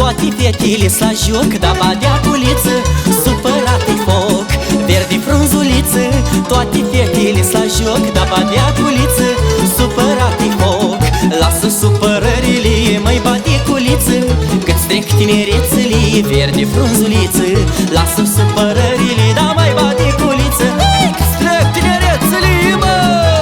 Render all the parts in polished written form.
toate fetele la joc, da badea culiță, supărat-i foc. Verde frunzuliță, toate fetele la joc, da badea culiță, supărat-i foc. Lasă supărările, măi badiculiță, că-ți trec tinerețele, verde frunzuliță. Lasă supărările, da mai badiculiță, că-ți trec tinerețele, măi.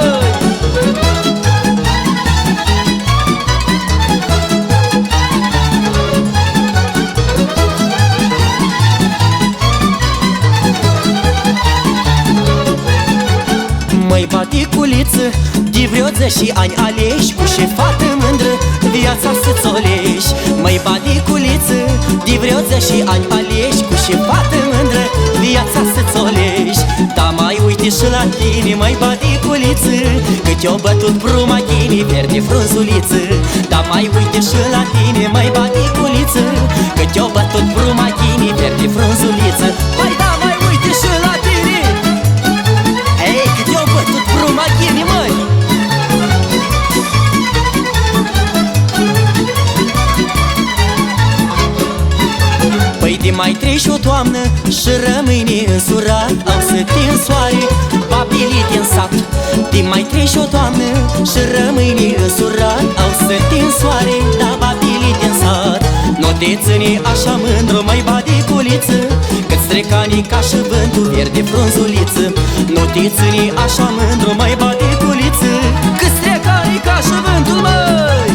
Măi baticuliță, de vreo 10 ani aleși, cu și fată mândră, viața să-ți o leși. Măi baticuliță, de vreo 10 ani aleși, cu și fată mândră, viața să-ți o leși. Da mai uite și la tine, măi baticuliță, că te-o bătut brumachini, verde frunzuliță. Da mai uite și la tine, măi baticuliță, că te-o bătut brumachini, verde frunzuliță. Mai da mai uite și la tine, ei, că te-o bătut brumachini, măi. Păi de mai treci o toamnă și rămâne însurat, au să te însoare babilite în sat. De mai treci o toamnă și rămâne însurat, au să te însoare, da babilite în sat. Nu te ține așa mândru, măi badiculiță, că-ți trec anii ca și vântul, verde frunzuliță. Nu te ține așa mândru, măi badiculiță, că-ți trec anii ca și vântul, măi.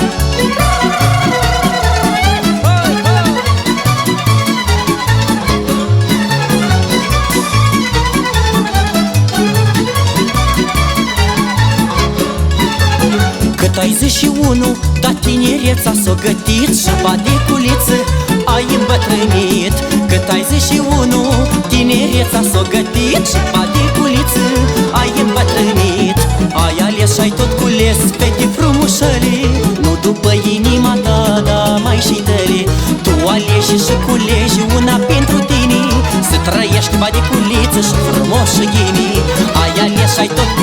Cât ai 21, da tinereța s-o gătit și badiculiță ai îmbătrânit. Cât ai 21, tinereța s-o gătit și badiculiță ai îmbătrânit. Ai ales și-ai tot cules fete frumușăle, nu după inima ta, da mai și tăle. Tu alegi și culegi una pentru tine, să trăiești badiculiță și frumos și ghini. Ai ales și-ai tot